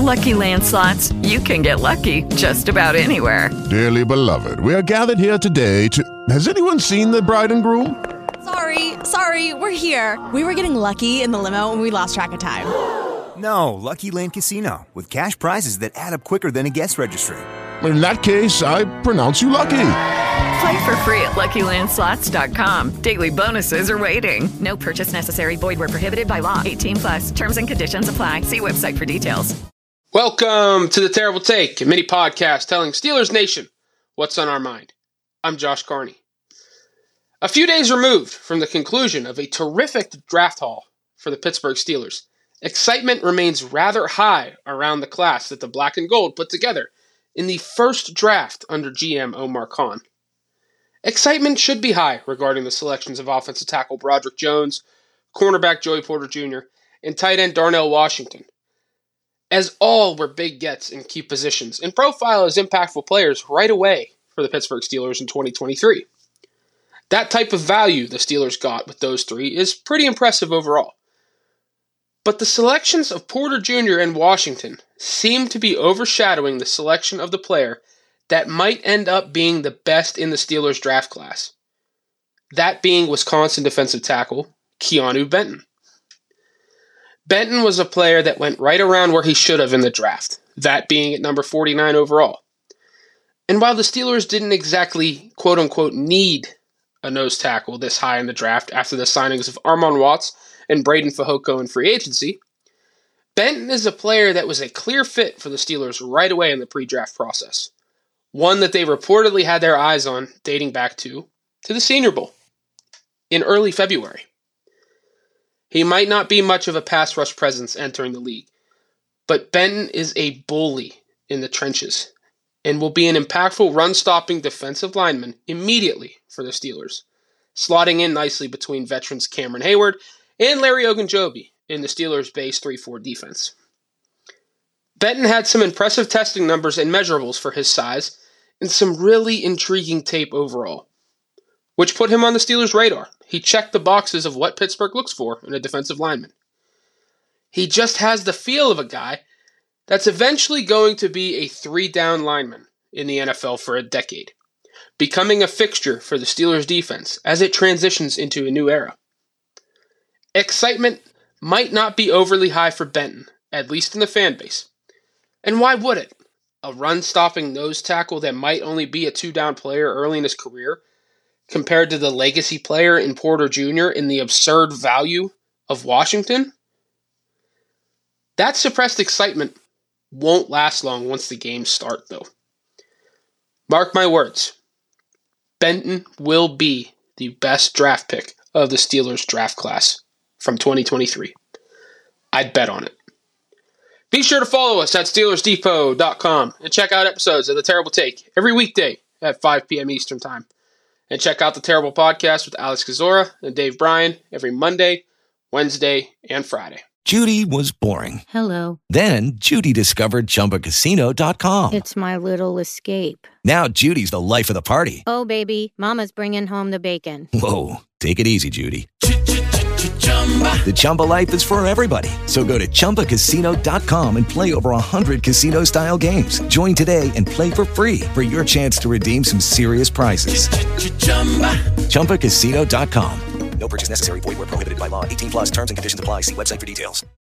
Lucky Land Slots, you can get lucky just about anywhere. Dearly beloved, we are gathered here today to... Has anyone seen the bride and groom? Sorry, we're here. We were getting lucky in the limo and we lost track of time. No, Lucky Land Casino, with cash prizes that add up quicker than a guest registry. In that case, I pronounce you lucky. Play for free at LuckyLandSlots.com. Daily bonuses are waiting. No purchase necessary. Void where prohibited by law. 18+. Terms and conditions apply. See website for details. Welcome to The Terrible Take, a mini podcast telling Steelers Nation what's on our mind. I'm Josh Carney. A few days removed from the conclusion of a terrific draft haul for the Pittsburgh Steelers, excitement remains rather high around the class that the Black and Gold put together in the first draft under GM Omar Khan. Excitement should be high regarding the selections of offensive tackle Broderick Jones, cornerback Joey Porter Jr., and tight end Darnell Washington, as all were big gets in key positions and profile as impactful players right away for the Pittsburgh Steelers in 2023. That type of value the Steelers got with those three is pretty impressive overall. But the selections of Porter Jr. and Washington seem to be overshadowing the selection of the player that might end up being the best in the Steelers draft class. That being Wisconsin defensive tackle Keanu Benton. Benton was a player that went right around where he should have in the draft, that being at number 49 overall. And while the Steelers didn't exactly quote-unquote need a nose tackle this high in the draft after the signings of Armon Watts and Braden Fehoko in free agency, Benton is a player that was a clear fit for the Steelers right away in the pre-draft process. One that they reportedly had their eyes on dating back to the Senior Bowl in early February. He might not be much of a pass rush presence entering the league, but Benton is a bully in the trenches and will be an impactful run-stopping defensive lineman immediately for the Steelers, slotting in nicely between veterans Cameron Hayward and Larry Ogunjobi in the Steelers' base 3-4 defense. Benton had some impressive testing numbers and measurables for his size and some really intriguing tape overall, which put him on the Steelers' radar. He checked the boxes of what Pittsburgh looks for in a defensive lineman. He just has the feel of a guy that's eventually going to be a 3-down lineman in the NFL for a decade, becoming a fixture for the Steelers' defense as it transitions into a new era. Excitement might not be overly high for Benton, at least in the fan base. And why would it? A run-stopping nose tackle that might only be a 2-down player early in his career, compared to the legacy player in Porter Jr. and the absurd value of Washington? That suppressed excitement won't last long once the games start, though. Mark my words. Benton will be the best draft pick of the Steelers draft class from 2023. I'd bet on it. Be sure to follow us at SteelersDepot.com and check out episodes of The Terrible Take every weekday at 5 p.m. Eastern Time. And check out The Terrible Podcast with Alex Kazora and Dave Bryan every Monday, Wednesday, and Friday. Judy was boring. Hello. Then Judy discovered ChumbaCasino.com. It's my little escape. Now Judy's the life of the party. Oh, baby, mama's bringing home the bacon. Whoa, take it easy, Judy. The Chumba life is for everybody. So go to ChumbaCasino.com and play over 100 casino-style games. Join today and play for free for your chance to redeem some serious prizes. ChumbaCasino.com. No purchase necessary. Void where prohibited by law. 18+ terms and conditions apply. See website for details.